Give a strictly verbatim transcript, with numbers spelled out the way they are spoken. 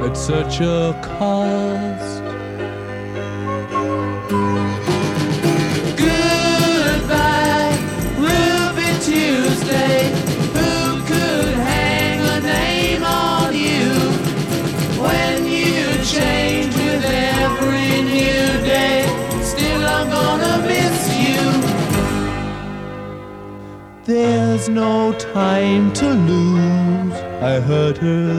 at such a cost. Goodbye, Ruby Tuesday. Who could hang a name on you when you change with every new day? Still, I'm gonna miss you. There's no time to lose, I heard her